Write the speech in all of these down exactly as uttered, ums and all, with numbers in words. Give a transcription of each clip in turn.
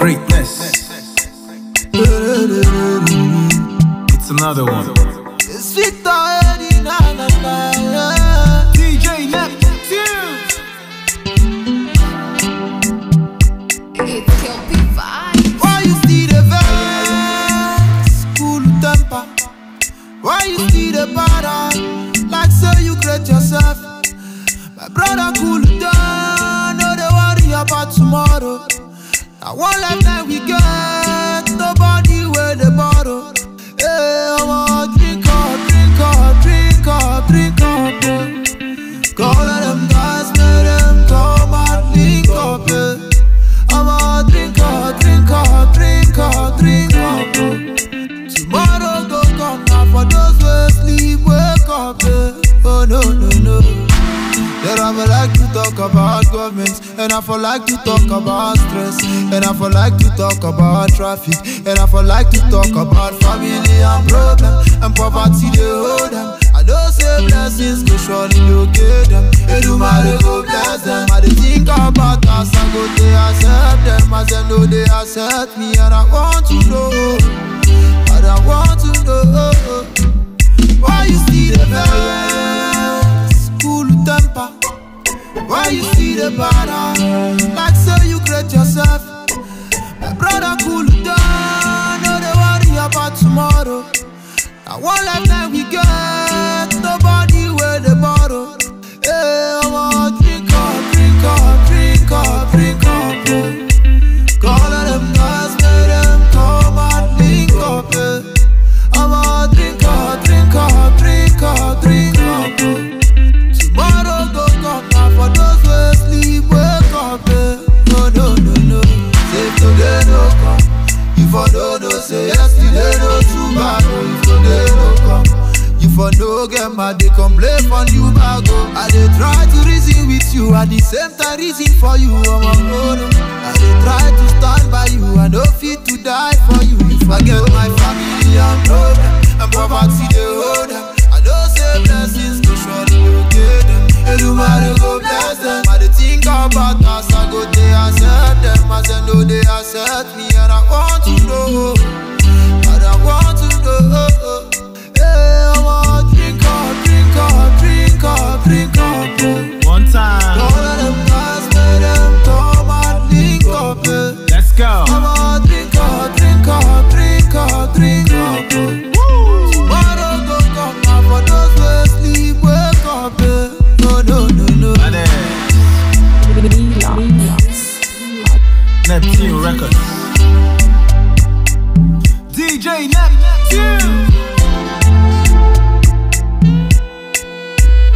Greatness. It's another one. It's Victor Eddie, na na na, yeah. D J Neptune. It's Kelpie Vibes. Why you still the vex? Cool temper. Why you still the para? Like say you create yourself. My brother, cool down. No they worry about tomorrow. Now one lifetime we get. Nobody wear the bottle. Hey, I want drink up, drink up, drink up, drink up. Yeah. Call them guys, make them come and link up. Yeah. I want drink up, drink up, drink up, drink up. Yeah. Tomorrow go come now for those who sleep, wake up. Yeah. Oh no, no, no. Then I for like to talk about government, and I for like to talk about stress, and I for like to talk about traffic, and I for like to talk about family and problem, and poverty they hold them. I don't say blessings go surely locate them. They do my go bless them. I they think about us, I go they accept them, as they know they accept me, and I want to know, and I want to know why you see the vex, cool temper. Why you see the banner? Like say you create yourself. My brother, cool down. No they worry about tomorrow. Now one lifetime we get. Nobody wear the bottle. Hey, I want drink up, drink up, drink up, drink up. Yeah. Call them guys, make them come and link up. Yeah. I want drink up, drink up, drink up, drink up. Yeah. Tomorrow go come now for those who sleep, wake up. Yeah. No, no, no, no. Say today no come. You for no, no, say yesterday no too bad. Oh, if today no come. You for no get mad, they complain for you back. Oh, I they try to reason with you, at the same time reason for you. I'm a no, no. I they try to stand by you, I don't fit to die for you. You forget my family and problem, and poverty they hold them. I don't say blessings go surely locate them. They do matter go bless them. I they think about us, I go they accept them, as they know they accept me, and I want to know, and I want to know. Hey, I want drink up, drink up, drink up, drink up. Yeah. One time. All of them guys, make them come and link up. Yeah. Let's go. I want drink up, drink up, drink up, drink up. Yeah. Woo. Tomorrow go come now for those who sleep, wake up. Yeah. No, no, no, no. Neptune Records. D J Neptune.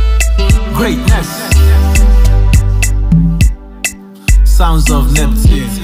Greatness. Sounds of Neptune.